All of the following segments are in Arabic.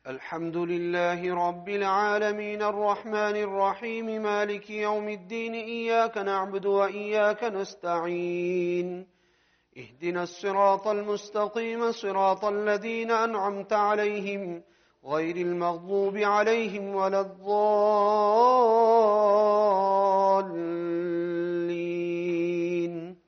الحمد لله رب العالمين الرحمن الرحيم مالك يوم الدين إياك نعبد وإياك نستعين اهدنا الصراط المستقيم صراط الذين أنعمت عليهم غير المغضوب عليهم ولا الضالين.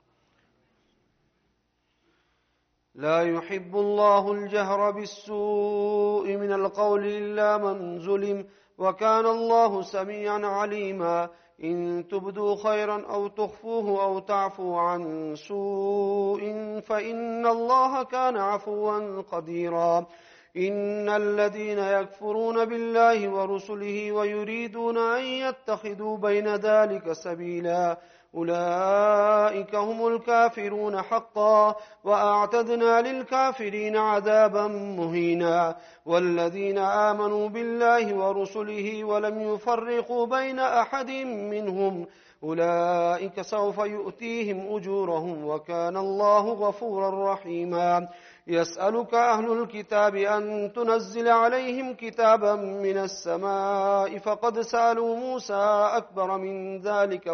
لا يحب الله الجهر بالسوء من القول إلا من ظلم وكان الله سميعا عليما. إن تبدوا خيرا أو تخفوه أو تعفوا عن سوء فإن الله كان عفوا قديرا. إن الذين يكفرون بالله ورسله ويريدون أن يتخذوا بين ذلك سبيلا أولئك هم الكافرون حقا وأعتدنا للكافرين عذابا مهينا. والذين آمنوا بالله ورسله ولم يفرقوا بين أحد منهم أولئك سوف يؤتيهم أجورهم وكان الله غفورا رحيما. يسألك أهل الكتاب أن تنزل عليهم كتابا من السماء فقد سألوا موسى أكبر من ذلك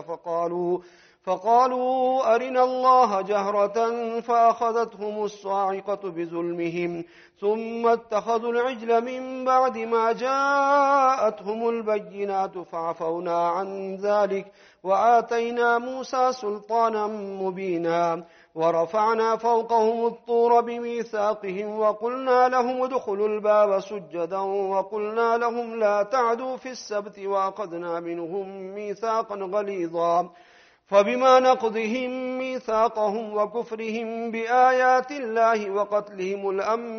فقالوا أرنا الله جهرة فأخذتهم الصاعقة بظلمهم ثم اتخذوا العجل من بعد ما جاءتهم البينات فعفونا عن ذلك وآتينا موسى سلطانا مبينا. ورفعنا فوقهم الطور بميثاقهم وقلنا لهم ادخلوا الباب سجدا وقلنا لهم لا تعدوا في السبت وأخذنا منهم ميثاقا غليظا. فبما نقضهم ميثاقهم وكفرهم بآيات الله وقتلهم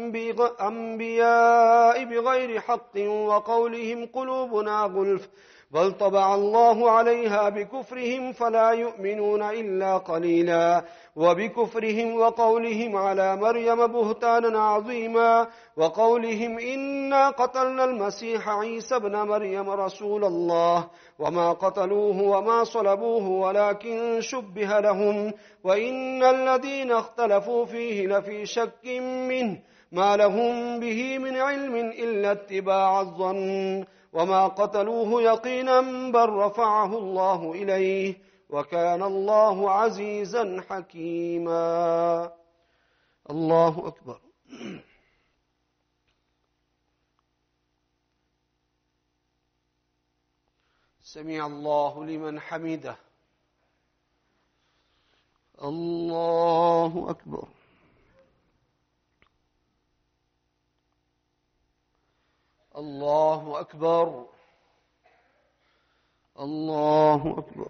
الأنبياء بغير حق وقولهم قلوبنا غلف بل طبع الله عليها بكفرهم فلا يؤمنون إلا قليلا. وبكفرهم وقولهم على مريم بهتانا عظيما وقولهم إنا قتلنا المسيح عيسى ابن مريم رسول الله وما قتلوه وما صلبوه ولكن شبه لهم وإن الذين اختلفوا فيه لفي شك منه ما لهم به من علم إلا اتباع الظن وما قتلوه يقينا بل رفعه الله إليه وكان الله عزيزا حكيما. الله أكبر. سمع الله لمن حمده. الله أكبر. الله أكبر. الله أكبر.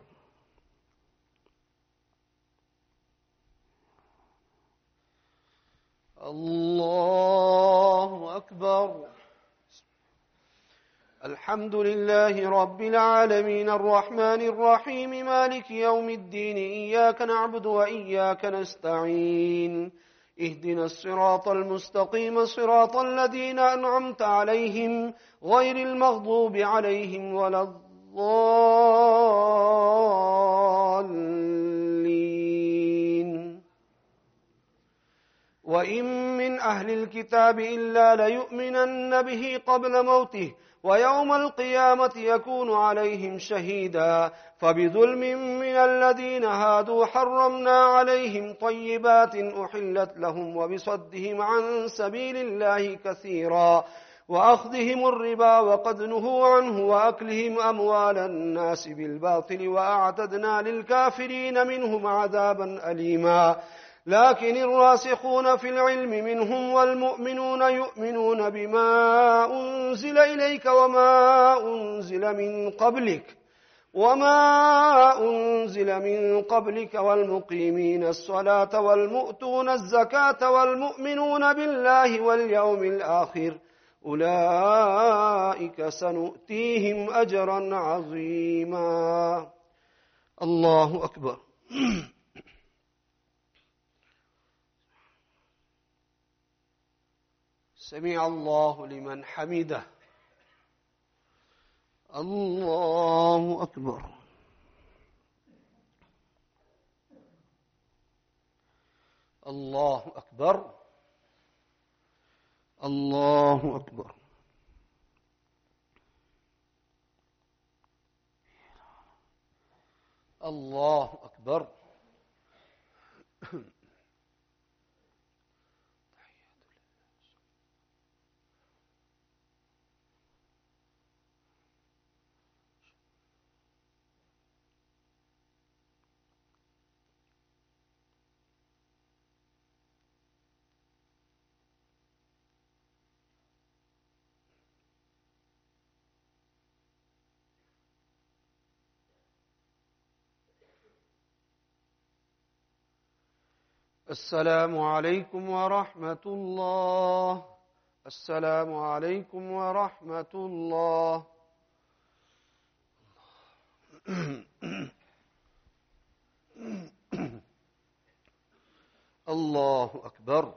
الله أكبر. الحمد لله رب العالمين الرحمن الرحيم مالك يوم الدين إياك نعبد وإياك نستعين اهدنا الصراط المستقيم صراط الذين أنعمت عليهم غير المغضوب عليهم ولا الضالين. وإن من أهل الكتاب إلا ليؤمنن به قبل موته ويوم القيامة يكون عليهم شهيدا. فبظلم من الذين هادوا حرمنا عليهم طيبات أحلت لهم وبصدهم عن سبيل الله كثيرا وأخذهم الربا وقد نهوا عنه وأكلهم أموال الناس بالباطل وأعتدنا للكافرين منهم عذابا أليما. لكن الراسخون في العلم منهم والمؤمنون يؤمنون بما أنزل إليك وما أنزل من قبلك والمقيمين الصلاة والمؤتون الزكاة والمؤمنون بالله واليوم الآخر أولئك سنؤتيهم أجرا عظيما. الله أكبر. سمع الله لمن حمده. الله أكبر. الله أكبر. الله أكبر. الله أكبر. السلام عليكم ورحمة الله. السلام عليكم ورحمة الله. الله أكبر.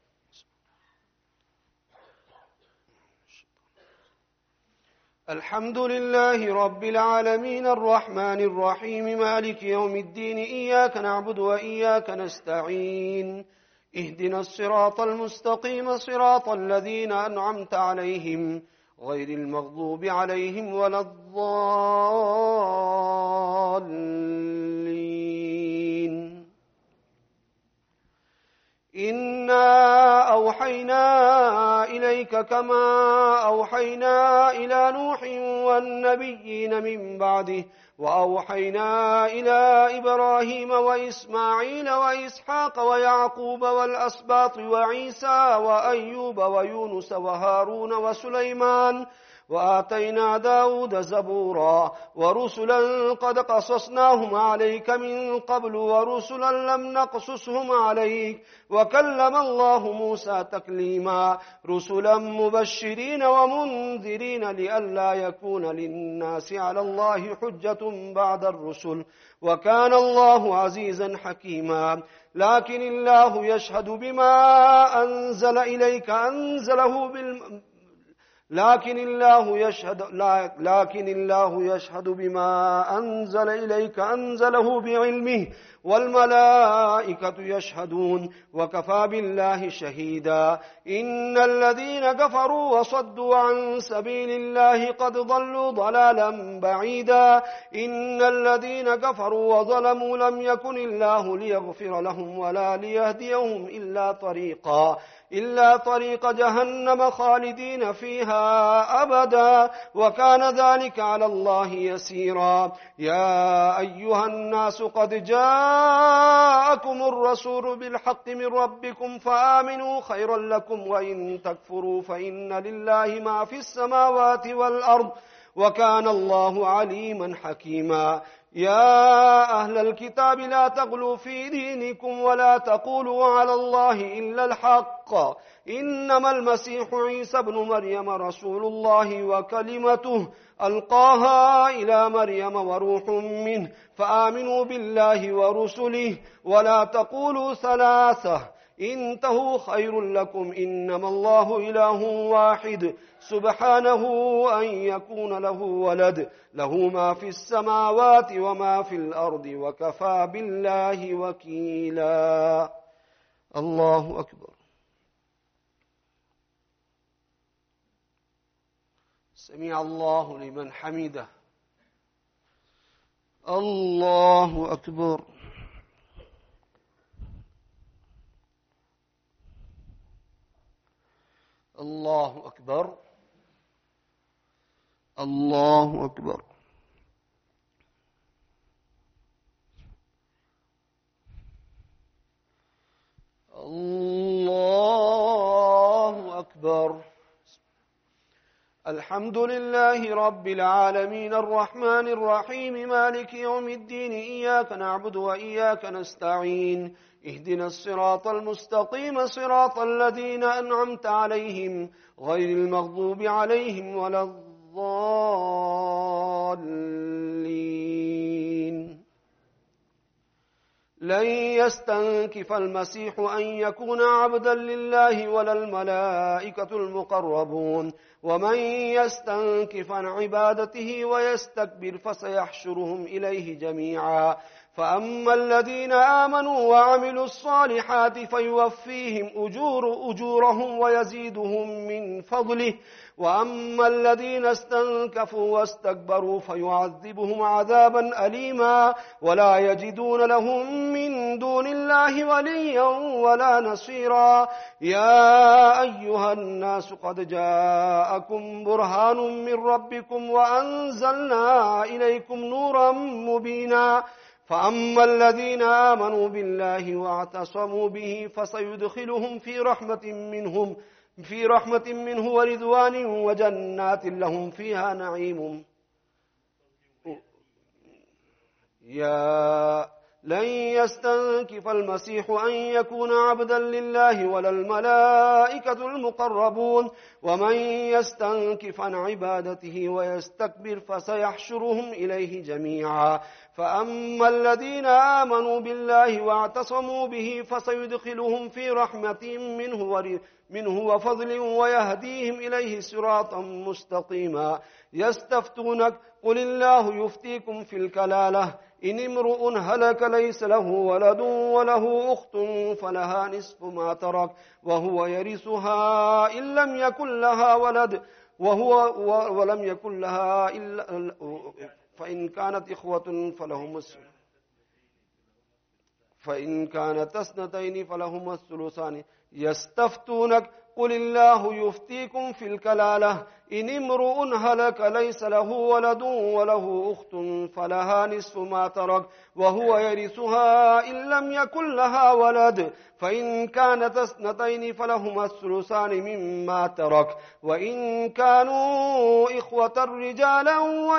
الحمد لله رب العالمين الرحمن الرحيم مالك يوم الدين إياك نعبد وإياك نستعين اهدنا الصراط المستقيم صراط الذين أنعمت عليهم غير المغضوب عليهم ولا الضالين. إنا أوحينا إليك كما أوحينا إلى نوح والنبيين من بعده وأوحينا إلى إبراهيم وإسماعيل وإسحاق ويعقوب والأسباط وعيسى وأيوب ويونس وهارون وسليمان وآتينا داود زبورا ورسلا قد قصصناهم عليك من قبل ورسلا لم نقصصهم عليك وكلم الله موسى تكليما رسلا مبشرين ومنذرين لئلا يكون للناس على الله حجة بعد الرسل وكان الله عزيزا حكيما. لكن الله يشهد بما أنزل إليك لكن الله يشهد بما أنزل إليك أنزله بعلمه والملائكة يشهدون وكفى بالله شهيدا. إن الذين كفروا وصدوا عن سبيل الله قد ضلوا ضلالا بعيدا. إن الذين كفروا وظلموا لم يكن الله ليغفر لهم ولا ليهديهم إلا طريق جهنم خالدين فيها أبدا وكان ذلك على الله يسيرا. يا أيها الناس قد جاءكم الرسول بالحق من ربكم فآمنوا خيرا لكم وإن تكفروا فإن لله ما في السماوات والأرض وكان الله عليما حكيما. يا أهل الكتاب لا تغلوا في دينكم ولا تقولوا على الله إلا الحق إنما المسيح عيسى بن مريم رسول الله وكلمته ألقاها إلى مريم وروح منه فآمنوا بالله ورسله ولا تقولوا ثلاثة انتهوا خير لكم إنما الله إله واحد سبحانه أن يكون له ولد له ما في السماوات وما في الأرض وكفى بالله وكيلا. الله أكبر. سمع الله لمن حمده. الله أكبر. الله أكبر. الله أكبر. الله أكبر. الحمد لله رب العالمين الرحمن الرحيم مالك يوم الدين إياك نعبد وإياك نستعين اهدنا الصراط المستقيم صراط الذين أنعمت عليهم غير المغضوب عليهم ولا الضالين. لن يستنكف المسيح أن يكون عبدا لله ولا الملائكة المقربون ومن يستنكف عن عبادته ويستكبر فسيحشرهم إليه جميعا. فأما الذين آمنوا وعملوا الصالحات فيوفيهم أجورهم ويزيدهم من فضله وأما الذين استنكفوا واستكبروا فيعذبهم عذابا أليما ولا يجدون لهم من دون الله وليا ولا نصيرا. يا أيها الناس قد جاءكم برهان من ربكم وأنزلنا إليكم نورا مبينا. فأما الذين آمنوا بالله واعتصموا به فسيدخلهم في رحمة منه ورضوان وجنات لهم فيها نعيم. لن يستنكف المسيح أن يكون عبدا لله ولا الملائكة المقربون، ومن يستنكف عن عبادته ويستكبر فسيحشرهم إليه جميعا. فأما الذين آمنوا بالله واعتصموا به فسيدخلهم في رحمة منه وفضل ويهديهم إليه صراطا مستقيما. يستفتونك قل الله يفتيكم في الكلالة إن امرؤ هلك ليس له ولد وله أخت فلها نصف ما ترك وهو يرثها إن لم يكن لها ولد ولم يكن لها إلا فإن كانت إخوة فإن كانت اثنتين فلهما الثلثان. يستفتونك قل الله يفتيكم في الكلالة إن امرؤ هلك ليس له ولد وله أخت فلها نصف ما ترك وهو يرثها إن لم يكن لها ولد فإن كانت اثنتين فلهما الثلثان مما ترك وإن كانوا إخوة رجالا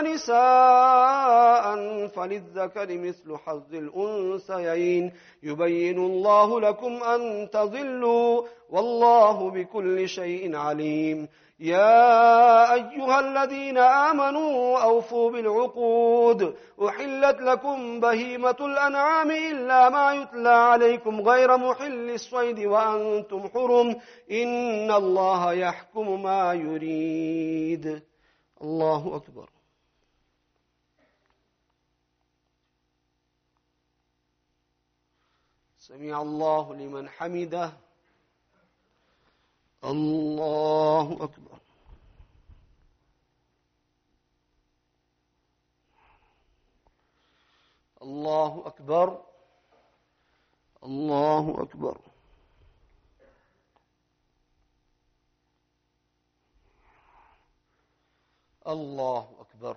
ونساء فللذكر مثل حظ الأنثيين يبين الله لكم أن تضلوا والله بكل شيء عليم. يا أيها الذين آمنوا أوفوا بالعقود أحلت لكم بهيمة الأنعام إلا ما يتلى عليكم غير محل الصيد وأنتم حرم إن الله يحكم ما يريد. الله أكبر. سمع الله لمن حمده. الله أكبر. الله أكبر. الله أكبر. الله أكبر.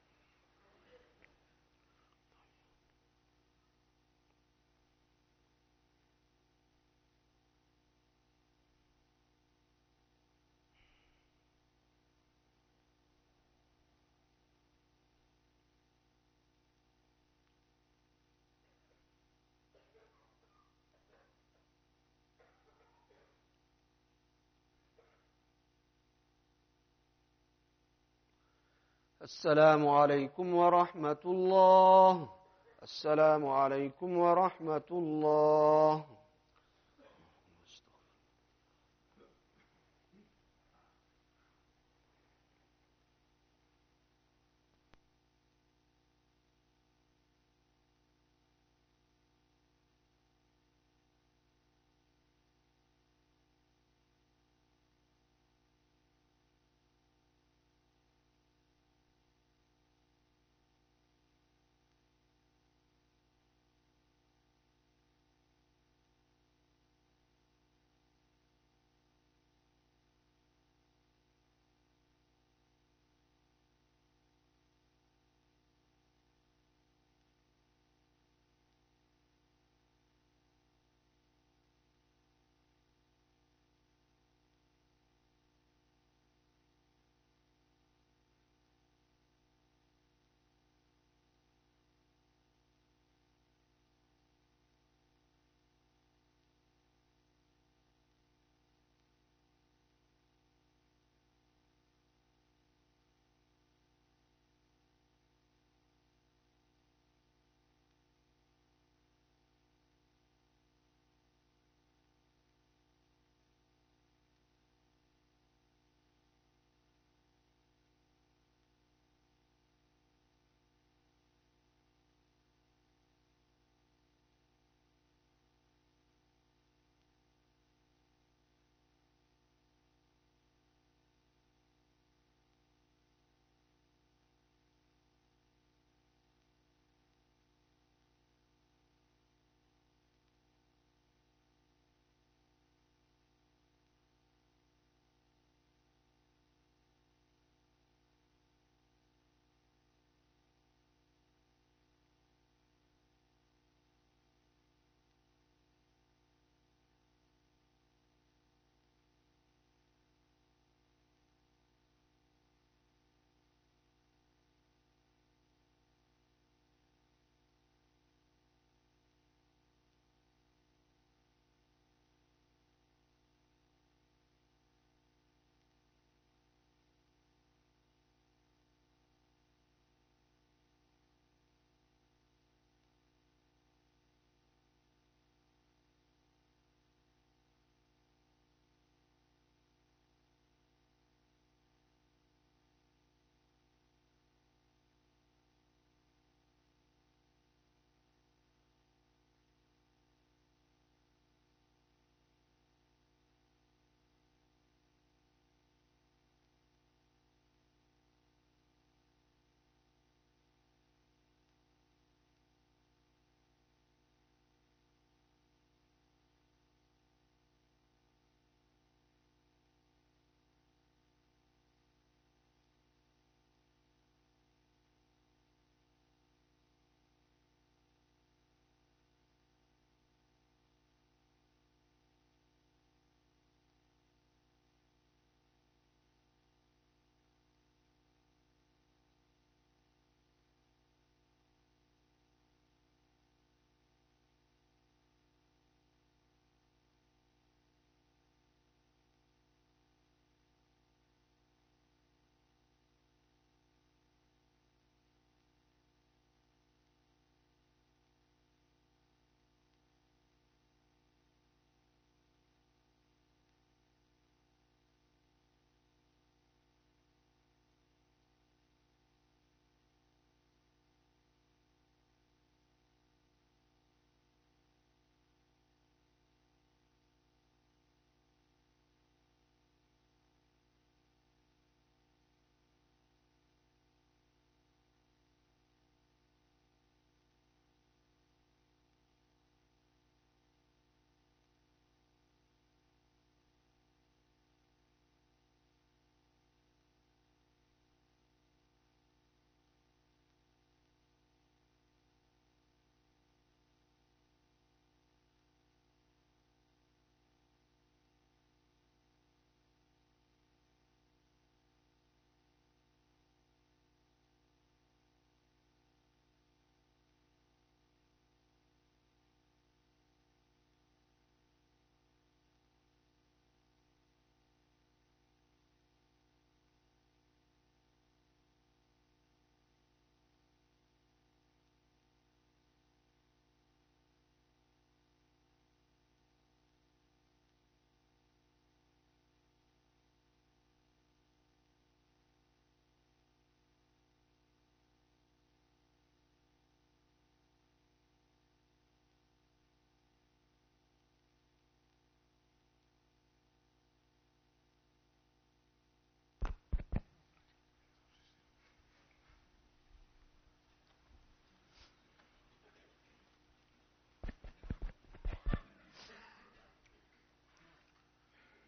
السلام عليكم ورحمة الله. السلام عليكم ورحمة الله.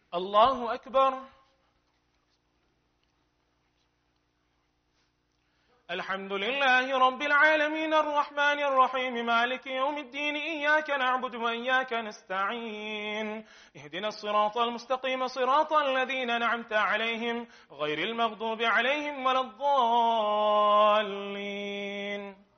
الله أكبر. الحمد لله رب العالمين الرحمن الرحيم مالك يوم الدين إياك نعبد وإياك نستعين اهدنا الصراط المستقيم صراط الذين أنعمت عليهم غير المغضوب عليهم ولا الضالين.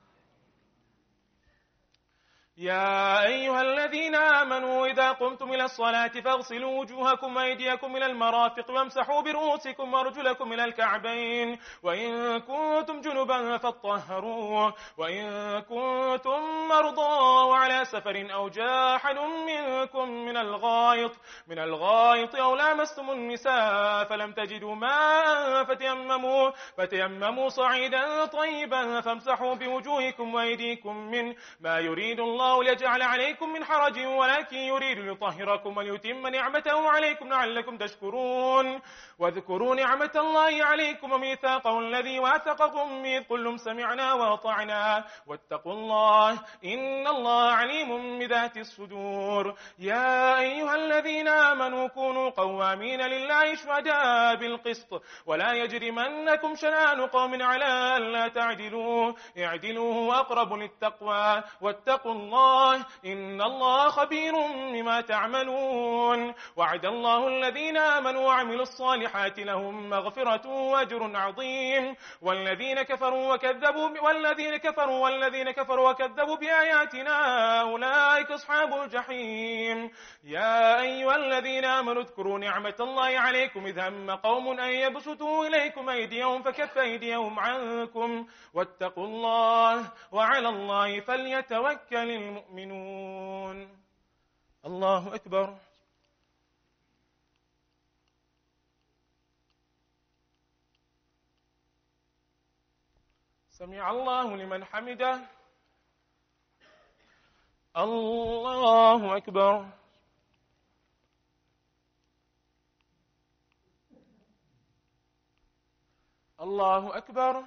يا أيها الذين آمنوا إذا قمتم إلى الصلاة فاغسلوا وجوهكم وأيديكم إلى المرافق وامسحوا برؤوسكم وارجلكم إلى الكعبين وإن كنتم جنبا فاطهروا وإن كنتم مرضى وعلى سفر أو جاء أحد منكم من الغائط أو لامستم النساء فلم تجدوا ماء فتيمموا صعيدا طيبا فامسحوا بوجوهكم وأيديكم من ما يريد الله ليجعل عليكم من حرج ولكن يريد ليطهركم وليتم نعمته عليكم لعلكم تشكرون. واذكروا نعمة الله عليكم وميثاقه الذي واثقكم به قلتم سمعنا وأطعنا واتقوا الله إن الله عليم بذات الصدور. يا أيها الذين آمنوا كونوا قوامين لله شهداء بالقسط ولا يجرمنكم شنآن قوم على ألا تعدلوا اعدلوا أقرب للتقوى واتقوا الله إن الله خبير بما تعملون. وعد الله الذين آمنوا وعملوا الصالحات لهم مغفرة وأجر عظيم والذين كفروا وكذبوا بآياتنا أولئك أصحاب الجحيم. يا أيها الذين آمنوا اذكروا نعمة الله عليكم إذ هم قوم أن يبسطوا إليكم أيديهم فكف أيديهم عنكم واتقوا الله وعلى الله فليتوكل المؤمنون. الله أكبر. سمع الله لمن حمده. الله أكبر. الله أكبر.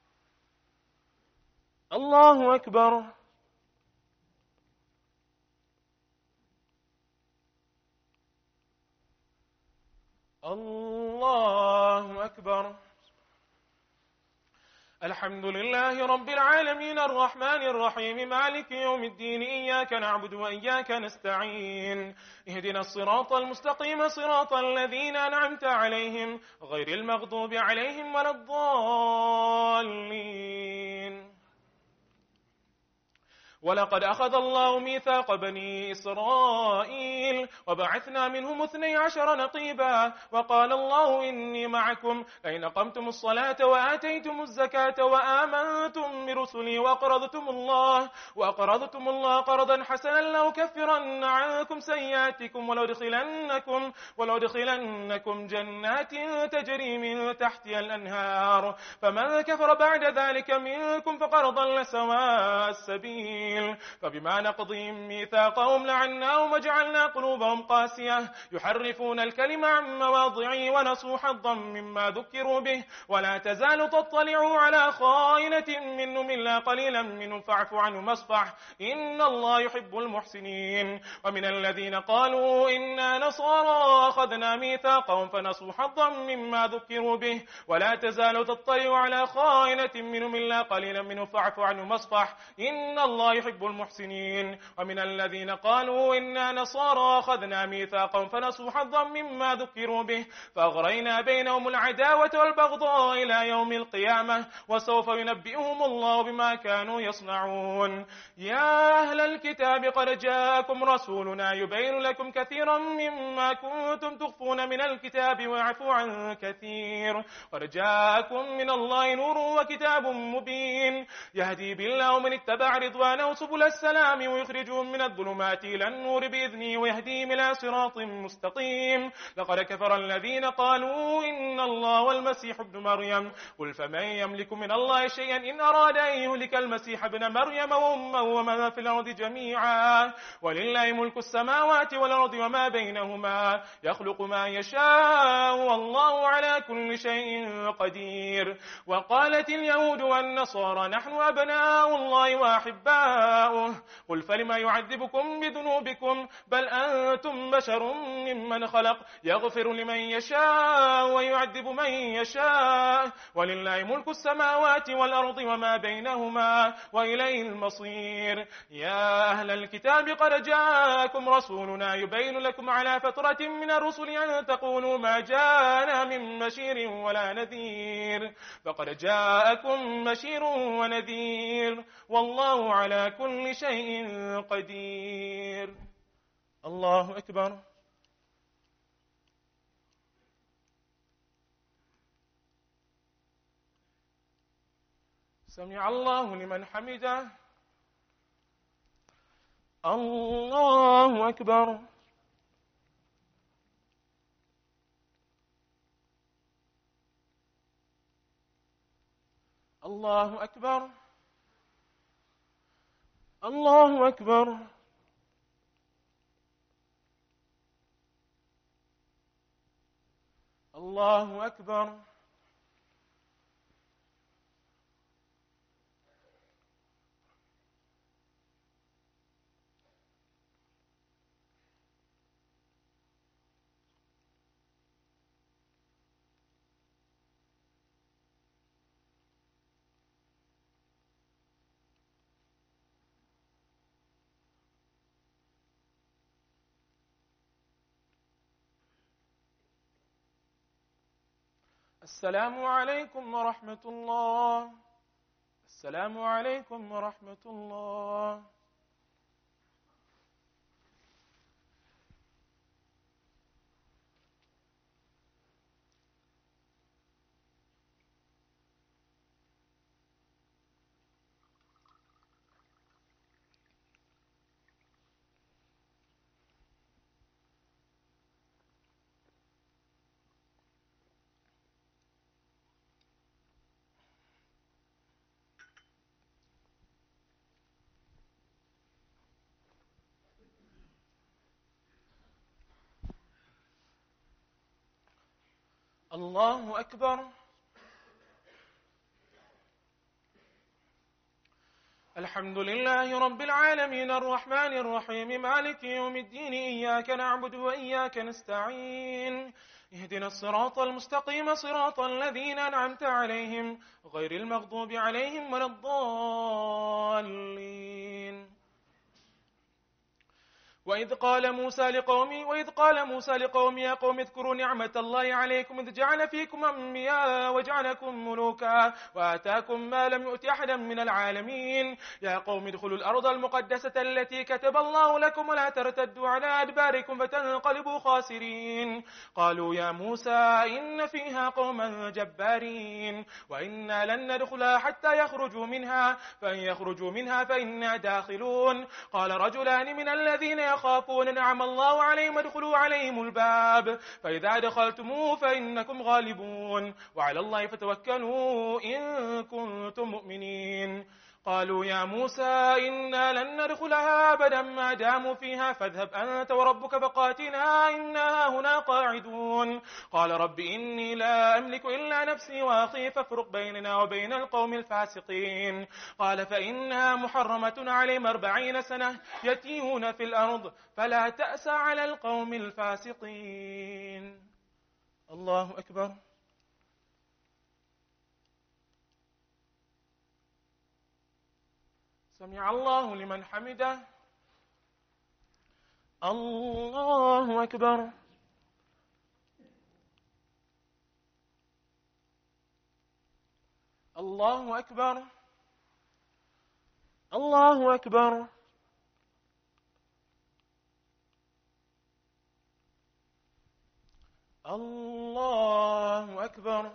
الله أكبر. الله أكبر. الحمد لله رب العالمين الرحمن الرحيم مالك يوم الدين إياك نعبد وإياك نستعين اهدنا الصراط المستقيم صراط الذين أنعمت عليهم غير المغضوب عليهم ولا الضالين. ولقد أخذ الله ميثاق بني إسرائيل وبعثنا منهم 12 نقيبا وقال الله إني معكم لئن أقمتم الصلاة وآتيتم الزكاة وآمنتم برسلي وأقرضتم الله قرضا حسنا لأكفرن عنكم سيئاتكم ولأدخلنكم جنات تجري من تحتها الأنهار فمن كفر بعد ذلك منكم فقد ضل سواء السبيل. فبما نقضهم ميثاقهم لعناهم وجعلنا قلوبهم قاسية يحرفون الكلم عن مواضعه ونسوا حظا مما ذكروا به ولا تزال تطلع على خائنة منهم إلا قليلا منهم فاعف عنهم واصفح إن الله يحب المحسنين. ومن الذين قالوا إنا نصارى أخذنا ميثاقهم فنسوا حظا مما ذكروا به ولا تزال تطلع على خائنة منهم إلا قليلا منهم فاعف عنهم واصفح إن الله يحب المحسنين. ومن الذين قالوا إنا نصارى أخذنا ميثاقهم فنسوا حظا مما ذكروا به فأغرينا بينهم العداوة والبغضاء إلى يوم القيامة وسوف ينبئهم الله بما كانوا يصنعون. يا أهل الكتاب قد جاءكم رسولنا يبين لكم كثيرا مما كنتم تخفون من الكتاب ويعفو عن كثير قد جاءكم من الله نور وكتاب مبين يهدي بالله من اتبع رضوانه سبل السلام ويخرجهم من الظلمات إلى النور بإذنه ويهديهم إلى صراط مستقيم. لقد كفر الذين قالوا إن الله والمسيح ابن مريم قل فمن يملك من الله شيئا إن أراد أن يهلك المسيح ابن مريم وأمه ومن في الأرض جميعا ولله ملك السماوات والأرض وما بينهما يخلق ما يشاء والله على كل شيء قدير. وقالت اليهود والنصارى نحن أبناء الله وأحباؤه يشاء. قل فلما يعذبكم بذنوبكم بل أنتم بشر ممن خلق يغفر لمن يشاء ويعذب من يشاء ولله ملك السماوات والأرض وما بينهما وإليه المصير. يا أهل الكتاب قد جاءكم رسولنا يبين لكم على فترة من الرسل أن تقولوا ما جاءنا من بشير ولا نذير فقد جاءكم بشير ونذير والله على كل شيء قدير. الله أكبر. سمع الله لمن حمده. الله أكبر. الله أكبر. الله أكبر. الله أكبر. السلام عليكم ورحمة الله. السلام عليكم ورحمة الله. الله أكبر. الحمد لله رب العالمين الرحمن الرحيم مالك يوم الدين إياك نعبد وإياك نستعين اهدنا الصراط المستقيم صراط الذين أنعمت عليهم غير المغضوب عليهم ولا الضالين. وإذ قال موسى لقومه يا قوم اذكروا نعمة الله عليكم إذ جعل فيكم أنبياء وجعلكم ملوكا وآتاكم ما لم يؤت أحدا من العالمين يا قوم ادخلوا الأرض المقدسة التي كتب الله لكم ولا ترتدوا على أدباركم فتنقلبوا خاسرين. قالوا يا موسى إن فيها قوما جبارين وإنا لن ندخلها حتى يخرجوا منها فإن يخرجوا منها فإنا داخلون. قال رجلان من الذين يخافون نعم الله عليهم ادخلوا عليهم الباب فإذا دخلتموه فإنكم غالبون وعلى الله فتوكلوا إن كنتم مؤمنين. قالوا يا موسى إنا لن ندخلها أبدا ما داموا فيها فاذهب أنت وربك فقاتلا إنا هنا قاعدون. قال رب إني لا أملك إلا نفسي وأخي فافرق بيننا وبين القوم الفاسقين. قال فإنها محرمة عليهم 40 سنة يتيهون في الأرض فلا تأس على القوم الفاسقين. الله أكبر. سمع الله لمن حمده. الله أكبر. الله أكبر. الله أكبر. الله أكبر.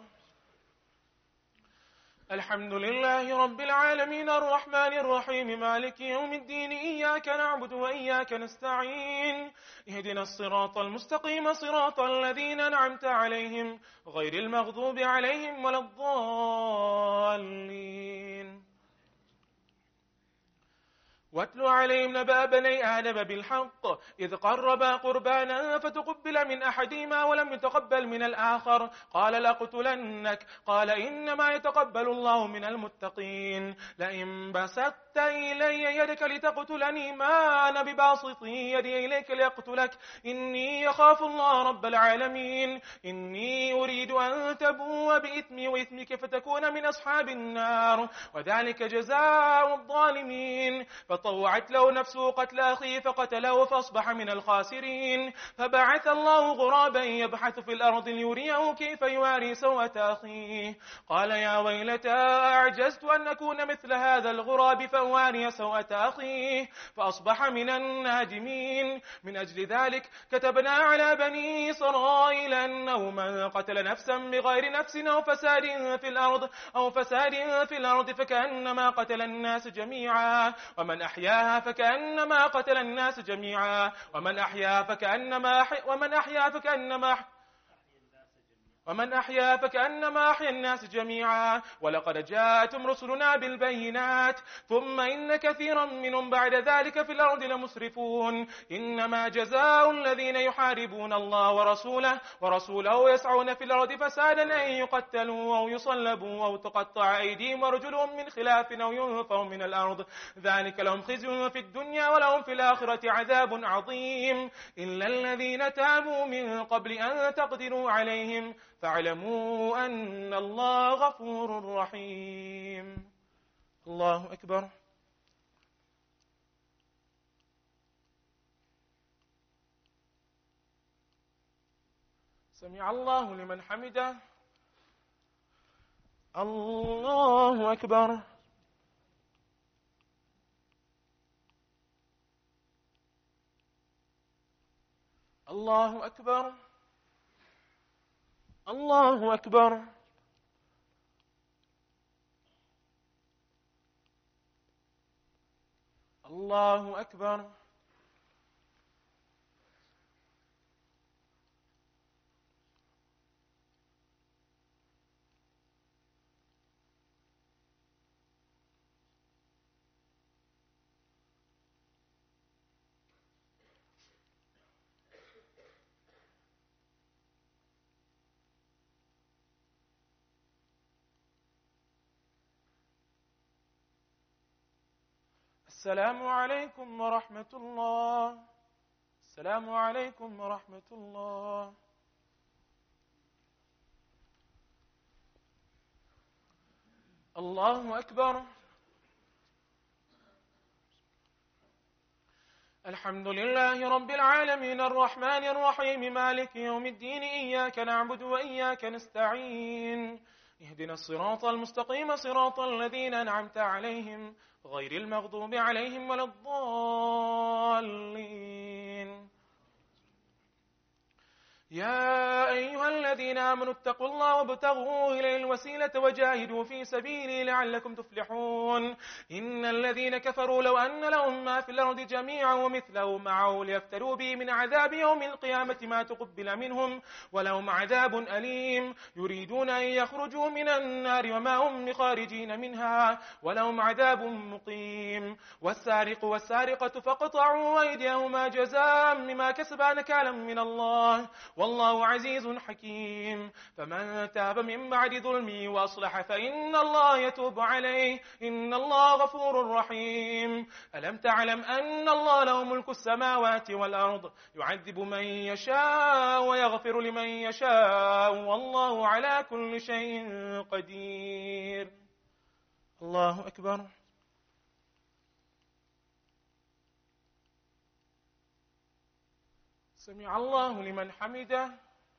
الحمد لله رب العالمين الرحمن الرحيم مالك يوم الدين إياك نعبد وإياك نستعين اهدنا الصراط المستقيم صراط الذين أنعمت عليهم غير المغضوب عليهم ولا الضالين. واتل عليهم نبأ بني آدم بالحق إذ قربا قربانا فتقبل من أحدهما ولم يتقبل من الآخر قال لأقتلنك قال إنما يتقبل الله من المتقين لئن بسطت إلي يدك لتقتلني ما أنا بباسط يدي إليك لأقتلك إني أخاف الله رب العالمين إني أريد أن تبوء بإثمي وإثمك فتكون من أصحاب النار وذلك جزاء الظالمين فطوعت له نفسه قتل أخيه فقتله فأصبح من الخاسرين فبعث الله غرابا يبحث في الأرض ليريه كيف يواري سوءة أخيه قال يا ويلتى أعجزت أن أكون مثل هذا الغراب فأواري سوءة أخيه فأصبح من النادمين من أجل ذلك كتبنا على بني إسرائيل أنه من قتل نفسا بغير نفس أو فساد في الأرض فكأنما قتل الناس جميعا ومن أحياها فكأنما قتل الناس جميعا ومن أحيا فكأنما أحيا الناس جميعا ولقد جاءتهم رسلنا بالبينات ثم إن كثيرا منهم بعد ذلك في الأرض لمسرفون إنما جزاء الذين يحاربون الله ورسوله يسعون في الأرض فسادا أن يقتلوا أو يصلبوا أو تقطع أيديهم وارجلهم من خلاف أو ينفوا من الأرض ذلك لهم خزي في الدنيا ولهم في الآخرة عذاب عظيم إلا الذين تابوا من قبل أن تقدروا عليهم فاعلموا أن الله غفور رحيم الله أكبر سمع الله لمن حمده الله أكبر الله أكبر الله أكبر الله أكبر السلام عليكم ورحمة الله السلام عليكم ورحمة الله الله أكبر الحمد لله رب العالمين الرحمن الرحيم مالك يوم الدين إياك نعبد وإياك نستعين اهدنا الصراط المستقيم صراط الذين أنعمت عليهم غير المغضوب عليهم ولا الضالين يا أيها الذين آمنوا اتقوا الله وابتغوا إليه الوسيلة وجاهدوا في سبيله لعلكم تفلحون إن الذين كفروا لو أن لهم ما في الأرض جميعا ومثله معه ليفتروا به من عذاب يوم القيامة ما تقبل منهم ولهم عذاب أليم يريدون أن يخرجوا من النار وما هم بخارجين منها ولهم عذاب مقيم والسارق والسارقة فاقطعوا أيديهما جزاء بما كسبا نكالا من الله والله عزيز حكيم فمن تاب من بعد ظلمه وأصلح فإن الله يتوب عليه إن الله غفور رحيم ألم تعلم أن الله له ملك السماوات والأرض يعذب من يشاء ويغفر لمن يشاء والله على كل شيء قدير الله أكبر سمع الله لمن حمده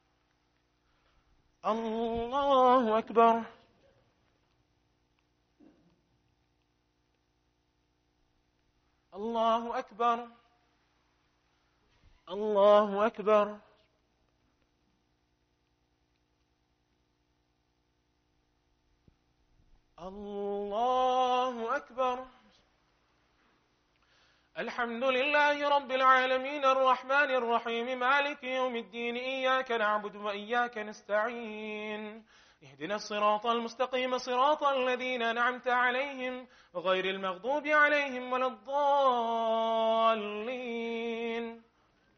الله أكبر الله أكبر الله أكبر الله أكبر الحمد لله رب العالمين الرحمن الرحيم مالك يوم الدين إياك نعبد وإياك نستعين اهدنا الصراط المستقيم صراط الذين أنعمت عليهم غير المغضوب عليهم ولا الضالين.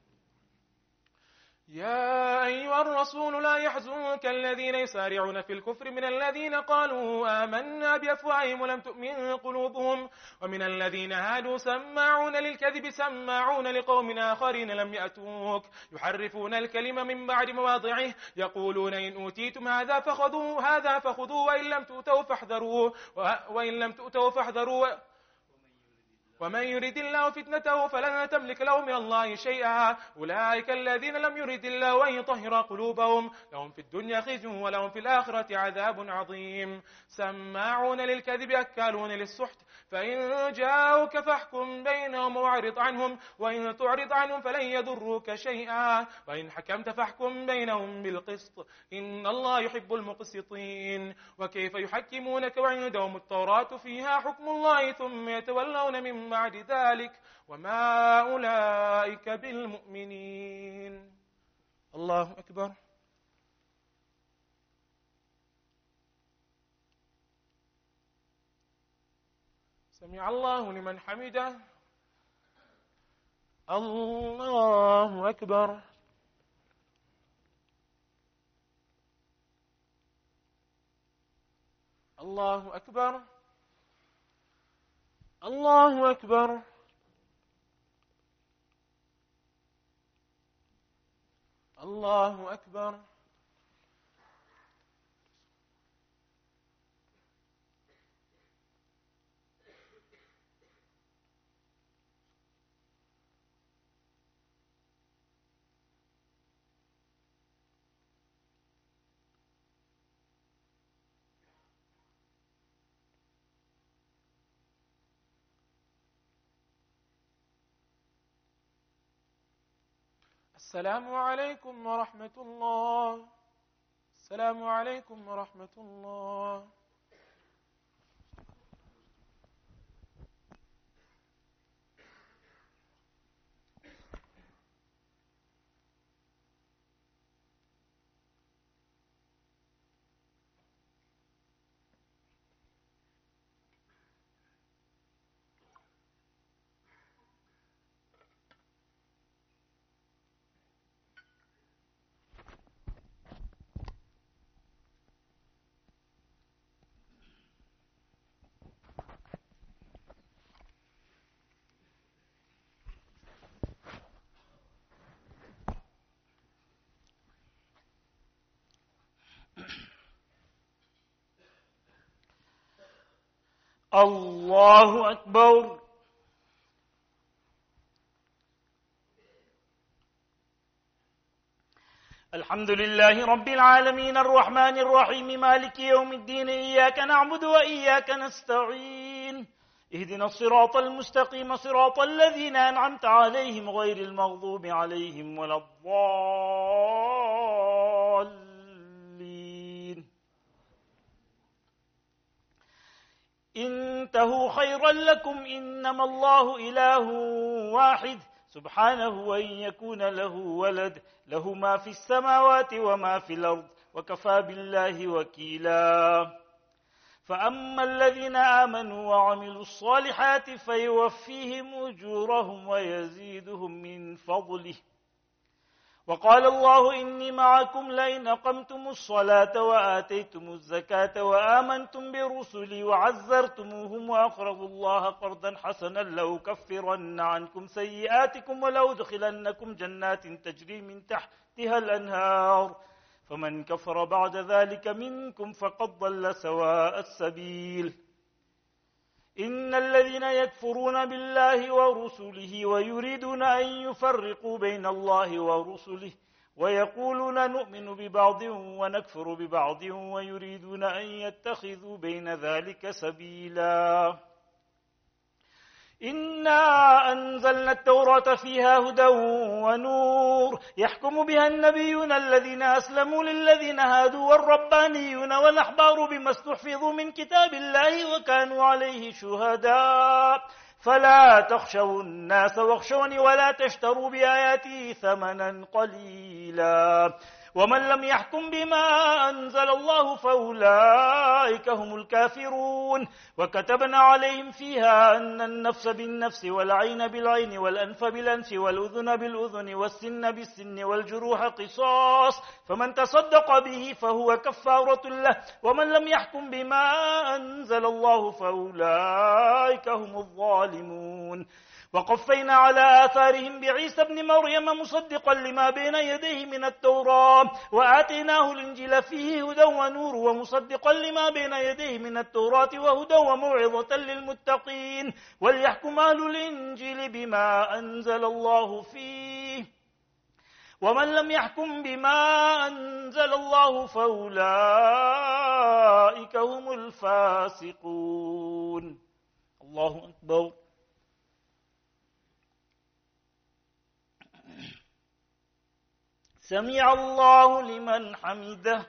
يا أيها الرسول لا يحزنك الذين يسارعون في الكفر من الذين قالوا آمنا بأفواههم ولم تؤمن قلوبهم ومن الذين هادوا سماعون للكذب سماعون لقوم آخرين لم يأتوك يحرفون الكلمة من بعد مواضعه يقولون إن أوتيتم هذا فخذوه وإن لم تؤتوا فاحذروا ومن يرد الله فتنته فلن تملك له من الله شيئا أولئك الذين لم يرد الله أن يطهر قلوبهم لهم في الدنيا خزي ولهم في الآخرة عذاب عظيم. سماعون للكذب أكالون للسحت فإن جاءوك فاحكم بينهم واعرض عنهم وإن تعرض عنهم فلن يضروك شيئا وإن حكمت فاحكم بينهم بالقسط إن الله يحب المقسطين. وكيف يحكمونك وعندهم التوراة فيها حكم الله ثم يتولون من بعد ذلك وما أولئك بالمؤمنين. الله أكبر. سمع الله لمن حمده. الله أكبر. الله أكبر. الله أكبر. الله أكبر. السلام عليكم ورحمة الله. السلام عليكم ورحمة الله. الله أكبر. الحمد لله رب العالمين الرحمن الرحيم مالك يوم الدين إياك نعبد وإياك نستعين اهدنا الصراط المستقيم صراط الذين أنعمت عليهم غير المغضوب عليهم ولا الضالين. انتهوا خيرا لكم إنما الله إله واحد سبحانه أن يكون له ولد له ما في السماوات وما في الأرض وكفى بالله وكيلا. فأما الذين آمنوا وعملوا الصالحات فيوفيهم أجورهم ويزيدهم من فضله. وقال الله إني معكم لئن أقمتم الصلاة وآتيتم الزكاة وآمنتم برسلي وعزرتموهم وأقرضوا الله قرضا حسنا لأكفرن عنكم سيئاتكم ولأدخلنكم جنات تجري من تحتها الأنهار فمن كفر بعد ذلك منكم فقد ضل سواء السبيل. إن الذين يكفرون بالله ورسله ويريدون أن يفرقوا بين الله ورسله ويقولون نؤمن ببعض ونكفر ببعض ويريدون أن يتخذوا بين ذلك سبيلا. إنا أنزلنا التوراة فيها هدى ونور يحكم بها النبيون الذين أسلموا للذين هادوا والربانيون والأحبار بما استحفظوا من كتاب الله وكانوا عليه شهداء فلا تخشوا الناس واخشوني ولا تشتروا بآياتي ثمنا قليلا ومن لم يحكم بما أنزل الله فأولئك هم الكافرون. وكتبنا عليهم فيها أن النفس بالنفس والعين بالعين والأنف بالأنف والأذن بالأذن والسن بالسن والجروح قصاص، فمن تصدق به فهو كفارة له، ومن لم يحكم بما أنزل الله فأولئك هم الظالمون. وقفينا على آثارهم بعيسى ابن مريم مصدقا لما بين يديه من التوراة وآتيناه الإنجيل فيه هدى ونور ومصدقا لما بين يديه من التوراة وهدى وموعظة للمتقين، وليحكم أهل الإنجيل بما أنزل الله فيه، ومن لم يحكم بما أنزل الله فأولئك هم الفاسقون. الله أكبر. سمع الله لمن حمده.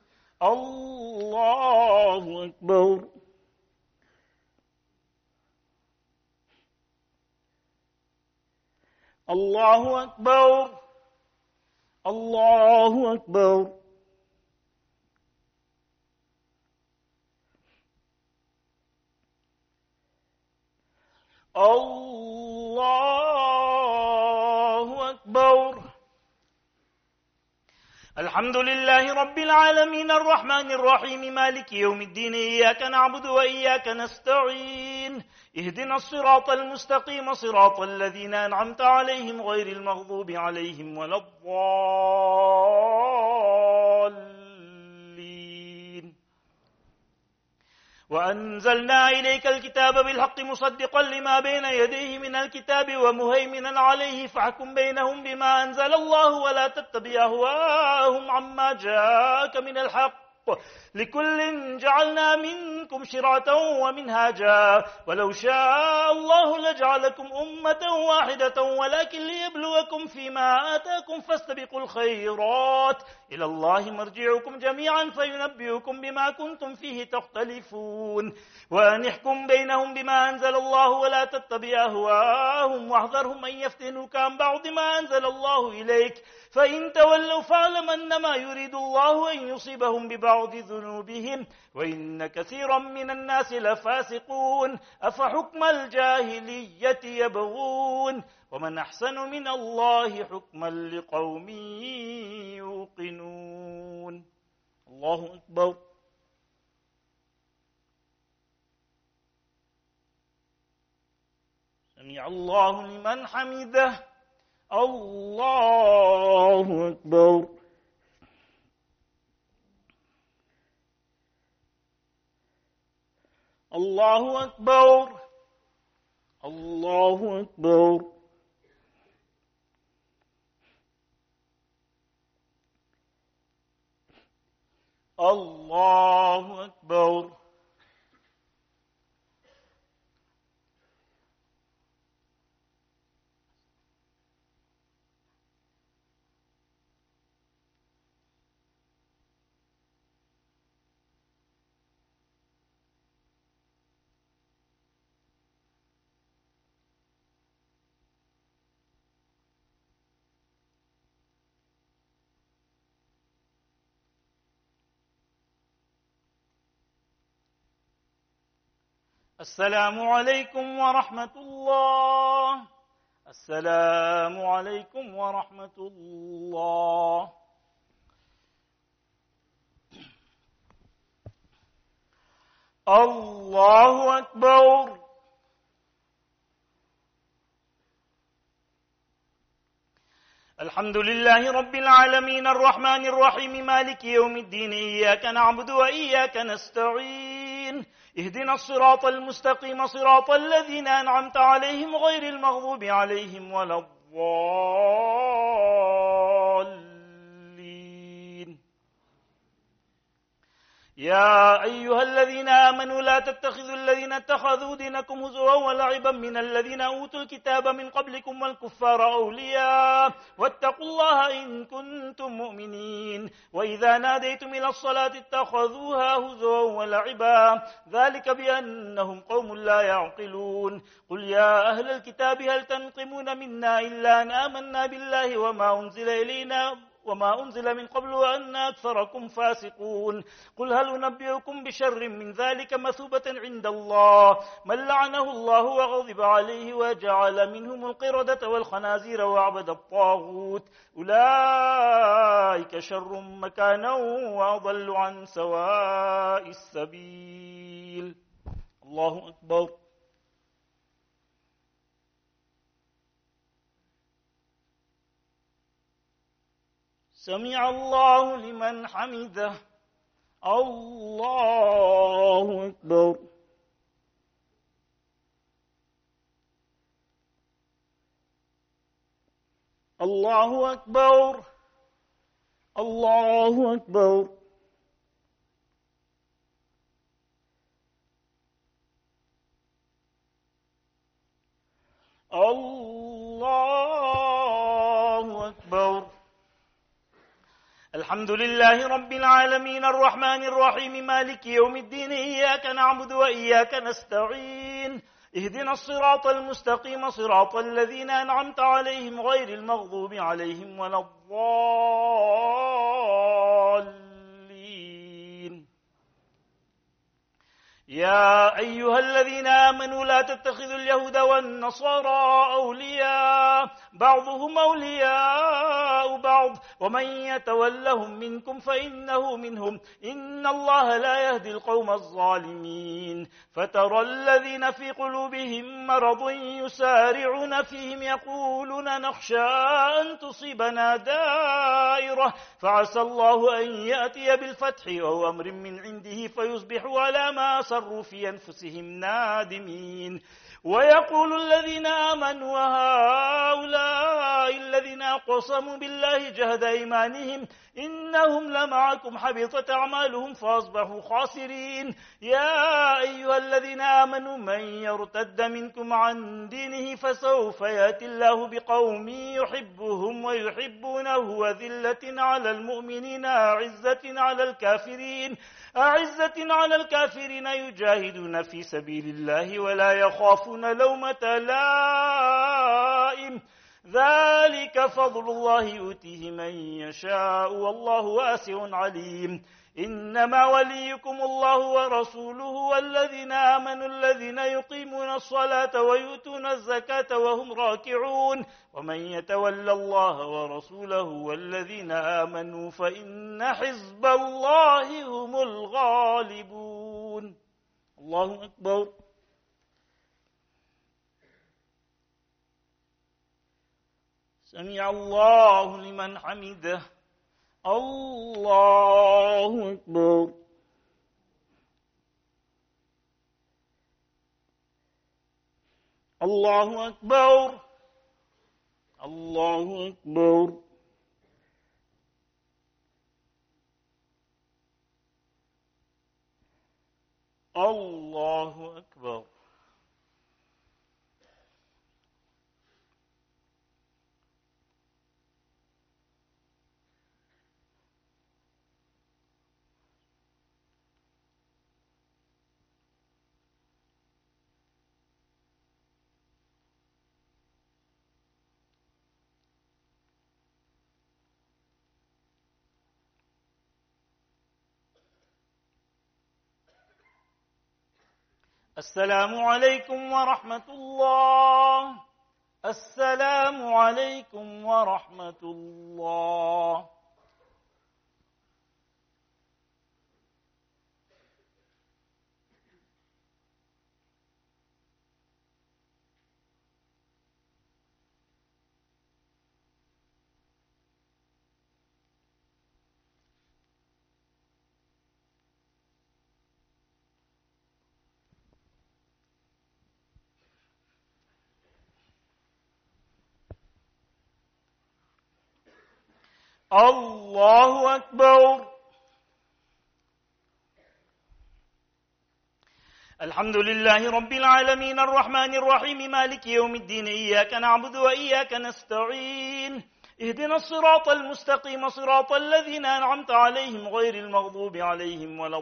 الله أكبر. الله أكبر. الله أكبر. الله أكبر. الحمد لله رب العالمين الرحمن الرحيم مالك يوم الدين، إياك نعبد وإياك نستعين، اهدنا الصراط المستقيم صراط الذين أنعمت عليهم غير المغضوب عليهم ولا الضالين. وأنزلنا إليك الكتاب بالحق مصدقا لما بين يديه من الكتاب ومهيمنا عليه، فاحكم بينهم بما أنزل الله ولا تتبع أهواءهم عما جاءك من الحق، لكل جعلنا منكم شرعة ومنهاجا، ولو شاء الله لجعلكم أمة واحدة ولكن ليبلوكم فيما آتاكم فاستبقوا الخيرات، إلى الله مرجعكم جميعا فينبئكم بما كنتم فيه تختلفون. وأن احكم بينهم بما أنزل الله ولا تتبع أهواءهم واحذرهم أن يفتنوك عن بعض ما أنزل الله إليك، فإن تولوا فاعلم أنما يريد الله أن يصيبهم ببعض ذنوبهم وإن كثيرا من الناس لفاسقون. أفحكم الجاهلية يبغون ومن أحسن من الله حكما لقوم يوقنون. الله أكبر. سمع الله لمن حمده. الله أكبر. الله أكبر. الله أكبر. الله أكبر. السلام عليكم ورحمة الله. السلام عليكم ورحمة الله. الله أكبر. الحمد لله رب العالمين الرحمن الرحيم مالك يوم الدين، إياك نعبد وإياك نستعين، اهدنا الصراط المستقيم صراط الذين أنعمت عليهم غير المغضوب عليهم ولا الضالين. يا أيها الذين آمنوا لا تتخذوا الذين اتخذوا دينكم هزوا ولعبا من الذين أوتوا الكتاب من قبلكم والكفار أولياء واتقوا الله إن كنتم مؤمنين. وإذا ناديتم إلى الصلاة اتخذوها هزوا ولعبا، ذلك بأنهم قوم لا يعقلون. قل يا أهل الكتاب هل تنقمون منا إلا أن آمنا بالله وما أنزل إلينا وما أنزل من قبل وأن أكثركم فاسقون قل هل أنبئكم بشر من ذلك مثوبة عند الله من لعنه الله وغضب عليه وجعل منهم القردة والخنازير وعبد الطاغوت أولئك شر مكانا وأضل عن سواء السبيل. الله أكبر. سمع الله لمن حمده. الله أكبر. الله أكبر. الله أكبر. الله أكبر. الحمد لله رب العالمين الرحمن الرحيم مالك يوم الدين إياك نعبد وإياك نستعين اهدنا الصراط المستقيم صراط الذين أنعمت عليهم غير المغضوب عليهم ولا الضالين. يا أيها الذين آمنوا لا تتخذوا اليهود والنصارى أولياء بعضهم أولياء بعض ومن يتولهم منكم فإنه منهم إن الله لا يهدي القوم الظالمين. فترى الذين في قلوبهم مرض يسارعون فيهم يقولون نخشى أن تصيبنا دائرة فعسى الله أن يأتي بالفتح أو أمر من عنده فيصبحوا على ما أصروا في أنفسهم نادمين. ويقول الذين آمنوا وهؤلاء الذين أقسموا بالله جهد أيمانهم إنهم لمعكم حبطت أعمالهم فأصبحوا خاسرين. يا أيها الذين آمنوا من يرتد منكم عن دينه فسوف يأتي الله بقوم يحبهم ويحبونه أذلة على المؤمنين أعزة على الكافرين يجاهدون في سبيل الله ولا يخافون لومة لائم ذلك فضل الله يؤتيه من يشاء والله واسع عليم. إنما وليكم الله ورسوله والذين آمنوا الذين يقيمون الصلاة ويؤتون الزكاة وهم راكعون ومن يتول الله ورسوله والذين آمنوا فإن حزب الله هم الغالبون. الله أكبر. سمع الله لمن حمده. الله أكبر. الله أكبر. الله أكبر. الله أكبر. السلام عليكم ورحمة الله. السلام عليكم ورحمة الله. الله أكبر. الحمد لله رب العالمين الرحمن الرحيم مالك يوم الدين إياك نعبد وإياك نستعين اهدنا الصراط المستقيم صراط الذين أنعمت عليهم غير المغضوب عليهم ولا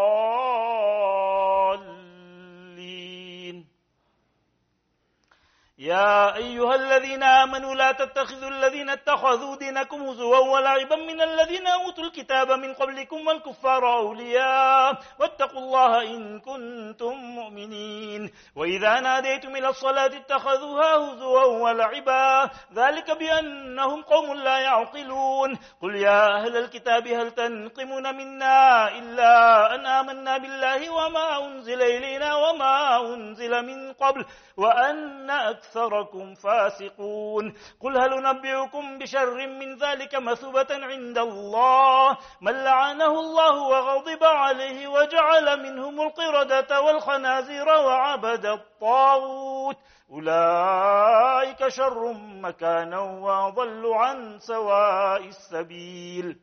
الضالين. يا أيها الذين آمنوا لا تتخذوا الذين اتخذوا دينكم هزوا ولعبا من الذين أوتوا الكتاب من قبلكم والكفار أولياء واتقوا الله إن كنتم مؤمنين. وإذا ناديتم إلى الصلاة اتخذوها هزوا ولعبا ذلك بأنهم قوم لا يعقلون. قل يا أهل الكتاب هل تنقمون منا إلا أن آمنا بالله وما أنزل إلينا وما أنزل من قبل وأن أكثركم فاسقون. قل هل ننبئكم بشر من ذلك مثوبة عند الله من لعنه الله وغضب عليه وجعل منهم القردة والخنازير وعبد الطاغوت أولئك شر مكانا وأضل عن سواء السبيل.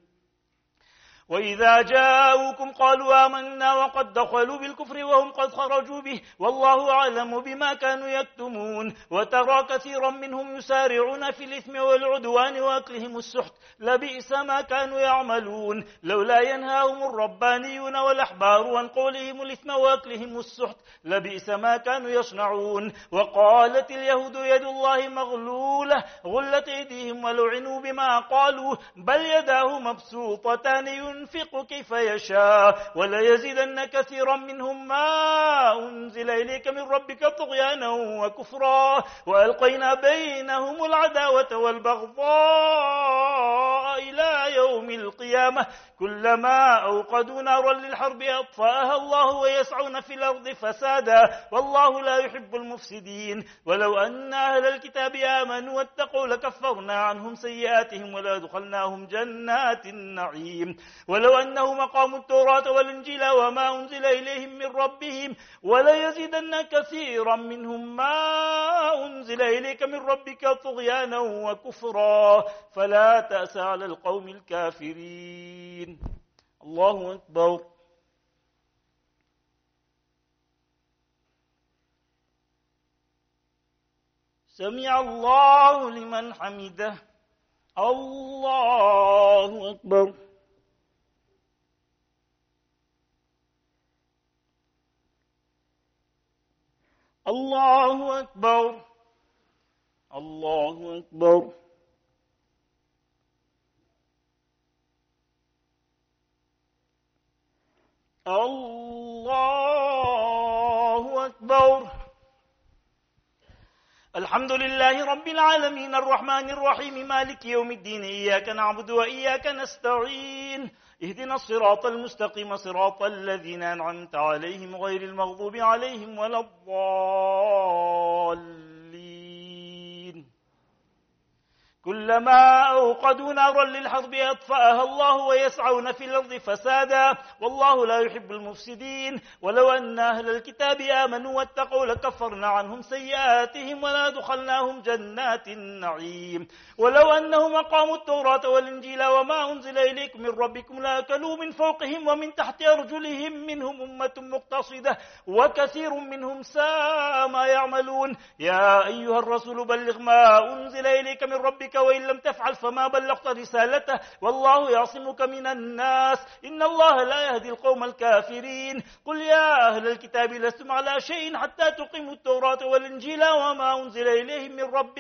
وإذا جاءوكم قالوا آمنا وقد دخلوا بالكفر وهم قد خرجوا به والله أعلم بما كانوا يكتمون. وترى كثيرا منهم يسارعون في الإثم والعدوان وأكلهم السحت لبئس ما كانوا يعملون. لولا ينهاهم الربانيون والأحبار عن قولهم الإثم وأكلهم السحت لبئس ما كانوا يصنعون. وقالت اليهود يد الله مغلولة غلت أيديهم ولعنوا بما قالوا بل يداه مبسوطتان ينفق كيف يشاء وليزيدن كثيرا منهم ما أنزل إليك من ربك طغيانا وكفرا وألقينا بينهم العداوة والبغضاء إلى يوم القيامة كلما أوقدوا نارا للحرب أطفأها الله ويسعون في الأرض فسادا والله لا يحب المفسدين. ولو أن أهل الكتاب آمنوا واتقوا لكفرنا عنهم سيئاتهم ولأدخلناهم جنات النعيم. ولو أنهم أقاموا التوراة والإنجيل وما أنزل إليهم من ربهم وليزيدن كثيرا منهم ما أنزل إليك من ربك طغيانا وكفرا فلا تأس على القوم الكافرين. الله أكبر. سمع الله لمن حمده. الله أكبر. الله أكبر. الله أكبر. الله أكبر. الحمد لله رب العالمين الرحمن الرحيم مالك يوم الدين إياك نعبد وإياك نستعين اهدنا الصراط المستقيم صراط الذين أنعمت عليهم غير المغضوب عليهم ولا الضالين. كلما أوقدوا نارا للحرب أطفأها الله ويسعون في الأرض فسادا والله لا يحب المفسدين. ولو أن أهل الكتاب آمنوا واتقوا لكفرنا عنهم سيئاتهم ولأدخلناهم جنات النعيم. ولو أنهم أقاموا التوراة والإنجيل وما أنزل إليكم من ربكم لأكلوا من فوقهم ومن تحت أرجلهم منهم أمة مقتصدة وكثير منهم ساء ما يعملون. يا أيها الرسول بلغ ما أنزل إليك من ربك وإن لم تفعل فما بلغت رسالته والله يعصمك من الناس إن الله لا يهدي القوم الكافرين. قل يا أهل الكتاب لستم على شيء حتى تقيموا التوراة والإنجيل وما أنزل إليهم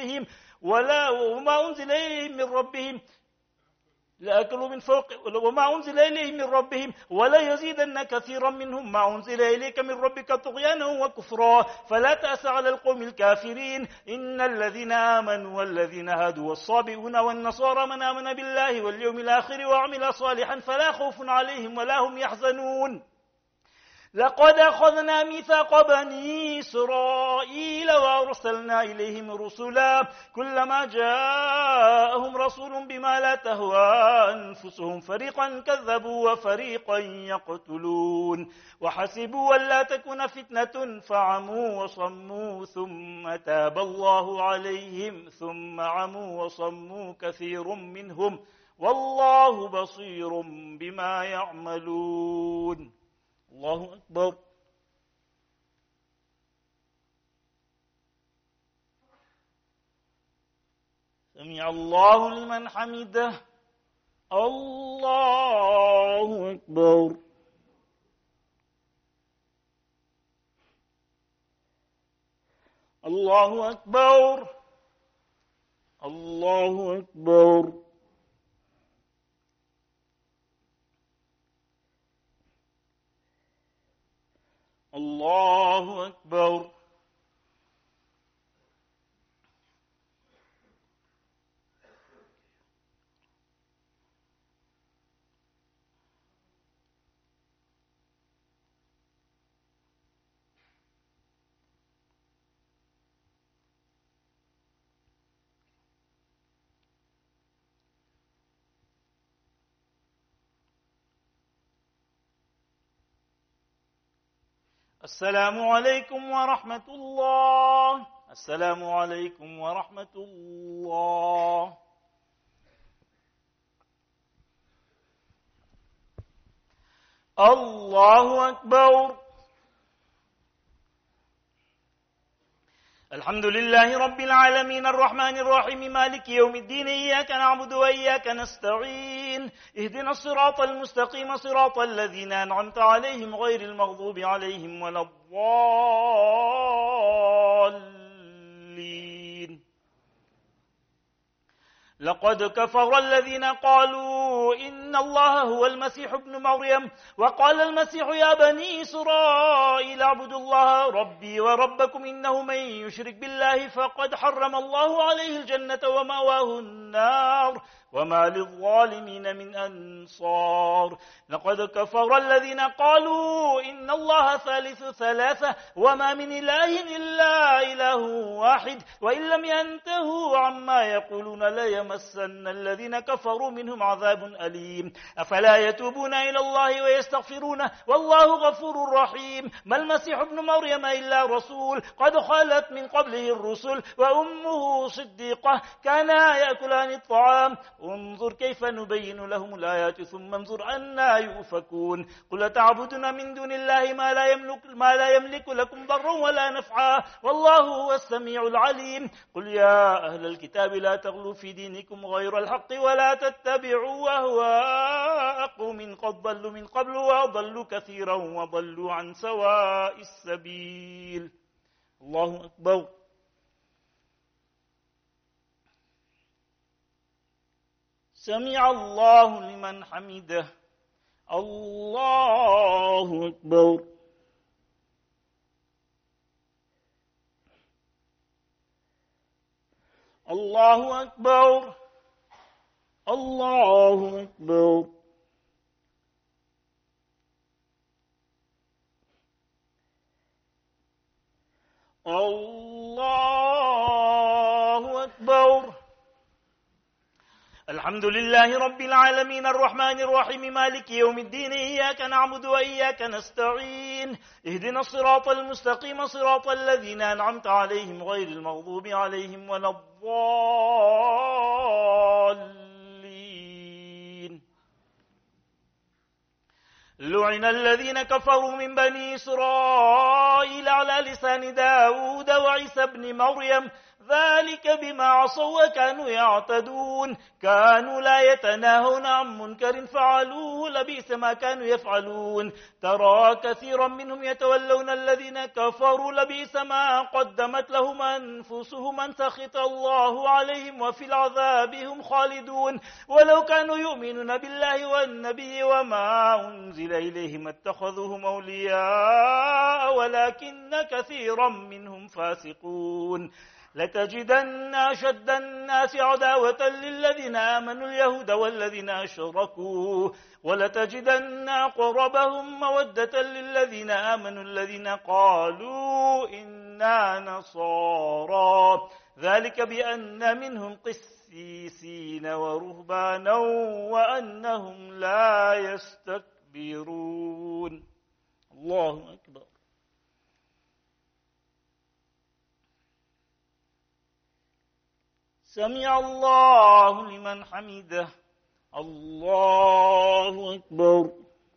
من ربهم لأكلوا من فوق وما أنزل إليهم من ربهم ولا يزيدن كثيرا منهم ما أنزل إليك من ربك طغيانا وكفرا فلا تأس على القوم الكافرين. إن الذين آمنوا والذين هادوا والصابئون والنصارى من آمن بالله واليوم الآخر وعمل صالحا فلا خوف عليهم ولا هم يحزنون. لقد أخذنا ميثاق بني إسرائيل وأرسلنا إليهم رسلا كلما جاءهم رسول بما لا تهوى أنفسهم فريقا كذبوا وفريقا يقتلون وحسبوا ألا تكون فتنة فعموا وصموا ثم تاب الله عليهم ثم عموا وصموا كثير منهم والله بصير بما يعملون. الله أكبر. سمع الله لمن حمده. الله أكبر. الله أكبر الله أكبر الله أكبر السلام عليكم ورحمة الله السلام عليكم ورحمة الله الله أكبر الحمد لله رب العالمين الرحمن الرحيم مالك يوم الدين إياك نعبد وإياك نستعين اهدنا الصراط المستقيم صراط الذين أنعمت عليهم غير المغضوب عليهم ولا الضالين لقد كفر الذين قالوا إن الله هو المسيح ابن مريم وقال المسيح يا بني إسرائيل اعبدوا الله ربي وربكم إنه من يشرك بالله فقد حرم الله عليه الجنة ومأواه النار وما للظالمين من أنصار لقد كفر الذين قالوا إن الله ثالث ثلاثة وما من إله إلا إله واحد وإن لم ينتهوا عما يقولون ليمسن الذين كفروا منهم عذاب أليم أفلا يتوبون إلى الله ويستغفرونه والله غفور رحيم ما المسيح ابن مريم إلا رسول قد خلت من قبله الرسل وأمه صديقة كانا يأكلان الطعام انظر كيف نبين لهم الآيات ثم انظر أنا يؤفكون قل تعبدون من دون الله ما لا يملك لكم ضرا ولا نفعا والله هو السميع العليم قل يا أهل الكتاب لا تغلوا في دينكم غير الحق ولا تتبعوا أهواء قوم قد ضلوا من قبل وضلوا كثيرا وضلوا عن سواء السبيل الله أكبر سمع الله لمن حمده الله أكبر الله أكبر الله أكبر الله أكبر الحمد لله رب العالمين الرحمن الرحيم مالك يوم الدين إياك نعبد وإياك نستعين اهدنا الصراط المستقيم صراط الذين أنعمت عليهم غير المغضوب عليهم ولا الضالين لعن الذين كفروا من بني إسرائيل على لسان داود وعيسى بن مريم ذلك بما عصوا وكانوا يعتدون كانوا لا يتناهون عن منكر فعلوه لبئس ما كانوا يفعلون ترى كثيرا منهم يتولون الذين كفروا لبئس ما قدمت لهم أنفسهم أن سخط الله عليهم وفي العذاب هم خالدون ولو كانوا يؤمنون بالله والنبي وما أنزل إليهم اتخذوهم أولياء ولكن كثيرا منهم فاسقون لتجدن أشد الناس عداوة للذين آمنوا اليهود والذين أشركوا ولتجدن أقربهم مودة للذين آمنوا الذين قالوا إنا نصارى ذلك بأن منهم قسيسين ورهبانا وأنهم لا يستكبرون الله أكبر سمع الله لمن حمده الله أكبر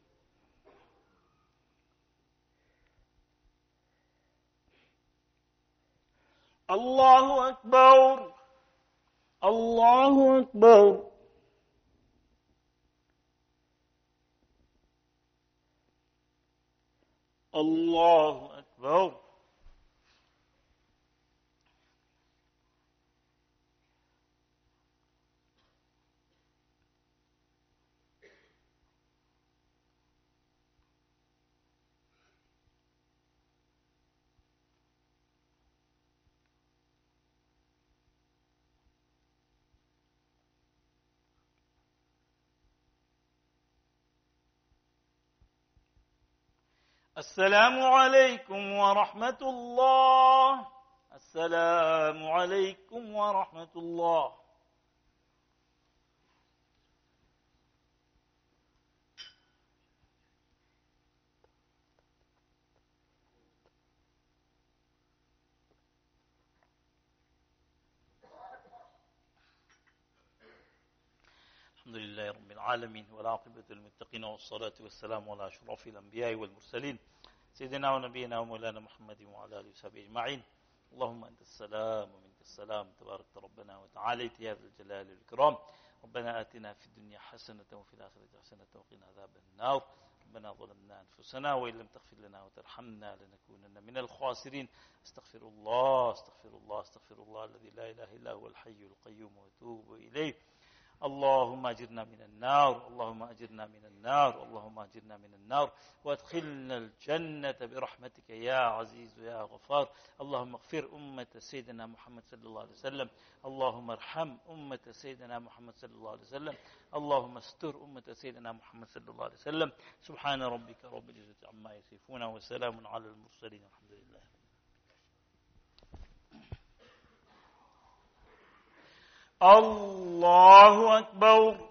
الله أكبر الله أكبر الله أكبر السلام عليكم ورحمة الله. السلام عليكم ورحمة الله. الحمد لله رب العالمين والعاقبة للمتقين والصلاة والسلام على أشرف الأنبياء والمرسلين سيدنا ونبينا ومولانا محمد وعلى آله وصحبه أجمعين. اللهم أنت السلام ومنك السلام تبارك ربنا وتعالى يا ذا الجلال والإكرام. ربنا آتنا في الدنيا حسنة وفي الآخرة حسنة وقنا عذاب النار. ربنا ظلمنا أنفسنا وإن لم تغفر لنا وترحمنا لنكونن من الخاسرين. استغفر الله استغفر الله استغفر الله الذي لا إله إلا هو الحي القيوم وأتوب إليه. اللهم أجرنا من النار اللهم أجرنا من النار اللهم أجرنا من النار وادخلنا الجنة برحمتك يا عزيز يا غفار. اللهم اغفر أمة سيدنا محمد صلى الله عليه وسلم. اللهم ارحم أمة سيدنا محمد صلى الله عليه وسلم. اللهم استر أمة سيدنا محمد صلى الله عليه وسلم. سبحان ربك رب العزة عما يصفون وسلام على المرسلين الحمد لله. الله أكبر.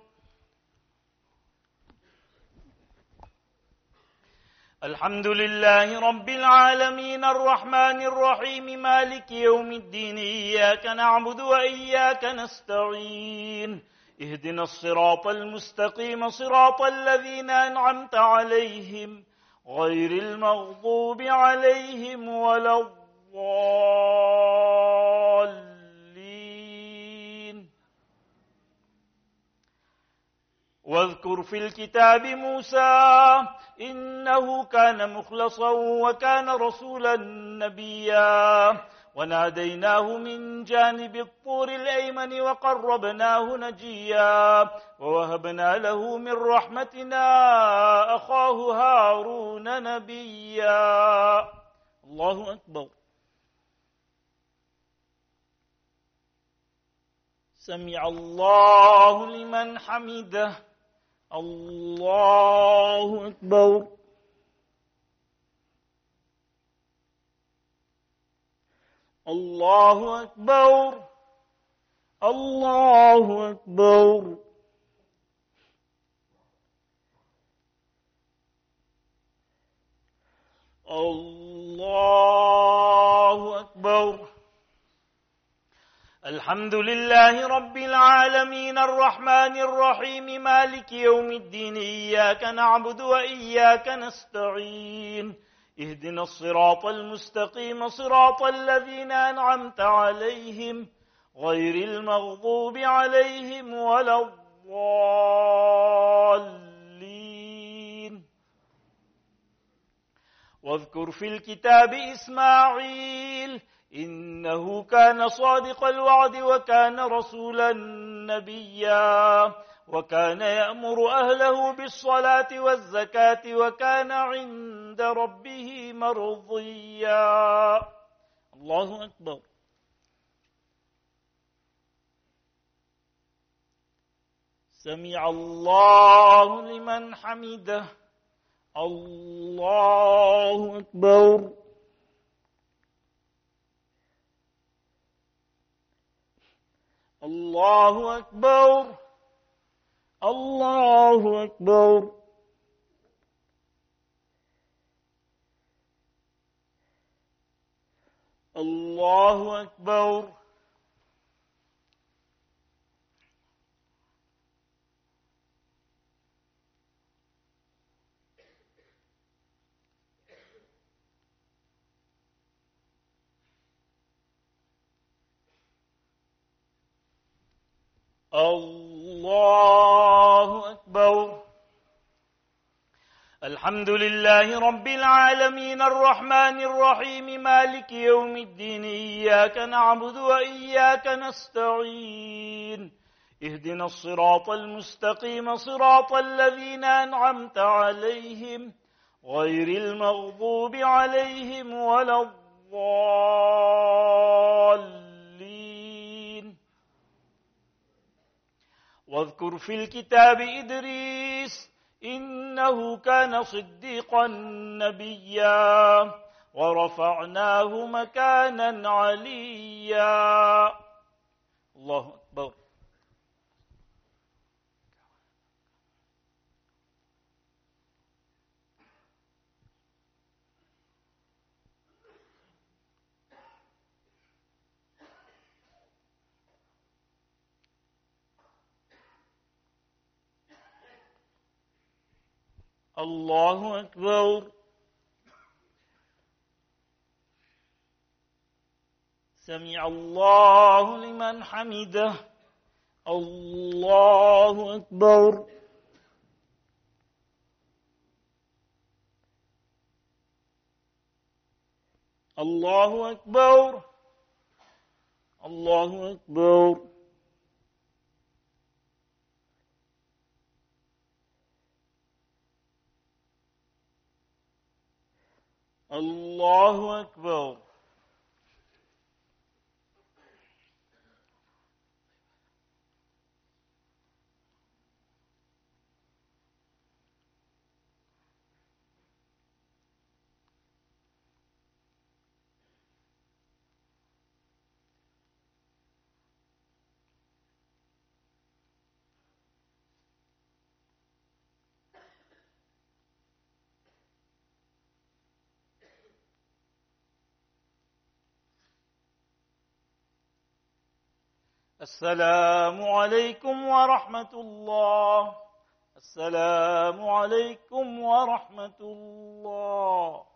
الحمد لله رب العالمين الرحمن الرحيم مالك يوم الدين إياك نعبد وإياك نستعين اهدنا الصراط المستقيم صراط الذين أنعمت عليهم غير المغضوب عليهم ولا الضالين. واذكر في الكتاب موسى إنه كان مخلصا وكان رسولا نبيا وناديناه من جانب الطور الأيمن وقربناه نجيا ووهبنا له من رحمتنا أخاه هارون نبيا. الله أكبر. سمع الله لمن حمده. الله أكبر. الله أكبر. الله أكبر. الله أكبر. الحمد لله رب العالمين الرحمن الرحيم مالك يوم الدين إياك نعبد وإياك نستعين اهدنا الصراط المستقيم صراط الذين أنعمت عليهم غير المغضوب عليهم ولا الضالين. واذكر في الكتاب إسماعيل إنه كان صادق الوعد وكان رسولا نبيا وكان يأمر أهله بالصلاة والزكاة وكان عند ربه مرضيا. الله أكبر. سمع الله لمن حمده. الله أكبر. الله أكبر. الله أكبر. الله أكبر. الله أكبر. الحمد لله رب العالمين الرحمن الرحيم مالك يوم الدين إياك نعبد وإياك نستعين اهدنا الصراط المستقيم صراط الذين أنعمت عليهم غير المغضوب عليهم ولا الضالين. واذكر في الكتاب إدريس إنه كان صديقا نبيا ورفعناه مكانا عليا. الله أكبر. الله أكبر. سمع الله لمن حمده. الله أكبر. الله أكبر. الله أكبر. الله أكبر. السلام عليكم ورحمة الله. السلام عليكم ورحمة الله.